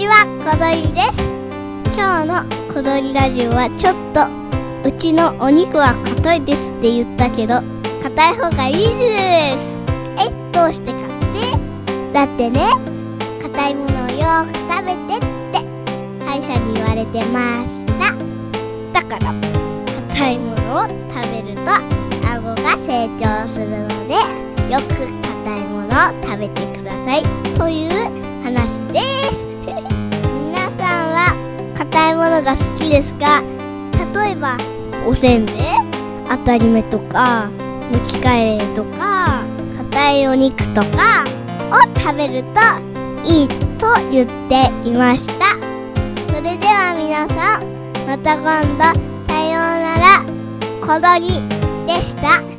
ちは、小鳥です。今日の小鳥ラジオはちょっとうちのお肉は硬いですって言ったけど、硬い方がいいです。どうしてかってだってね、硬いものをよく食べてって歯医者に言われてました。だから硬いものを食べると顎が成長するので、よく硬いものを食べてくださいという話です皆さんは硬いものが好きですか？例えばおせんべい、当たり目とかむきカレーとか硬いお肉とかを食べるといいと言っていました。それでは皆さん、また今度、さようなら。小鳥でした。